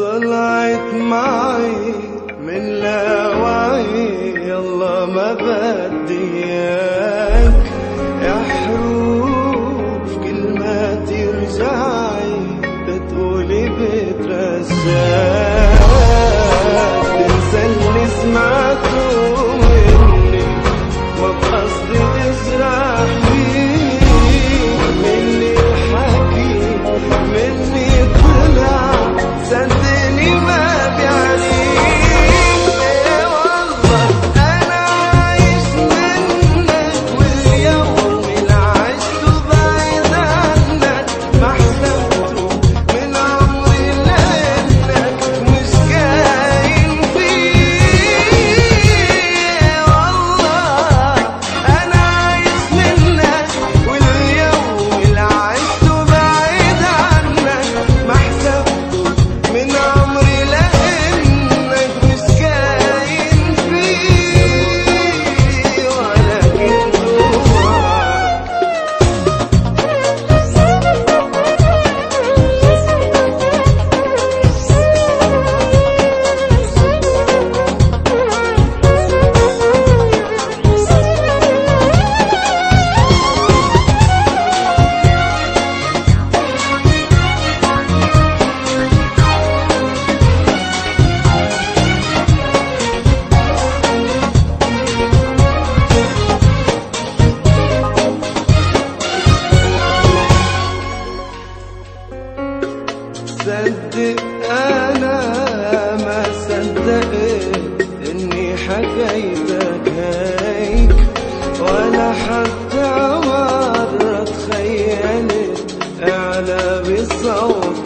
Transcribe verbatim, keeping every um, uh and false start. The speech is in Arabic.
طلعت معي من لاوعي، يلا ما بدي اياك يا حروف، كل ما ترجعي بتقولي بترجاك، تنسى اللي سمعته مني ما بقصدي اجرح فيك، مني الحكي مني طلع صدقني ما بيعنيك، ايه والله انا عايش منك، واليوم اللي عشته بعيد عنك ما حسبته من عمري لانك مش كاين فيه، والله انا عايش منك، واليوم اللي عشته بعيد عنك ما حسبته من عمري لانك مش كاين فيه، ولكن صدق انا ما صدقت اني حكيتك هيك، ولا حتى مرة تخيلت اعلى بصوت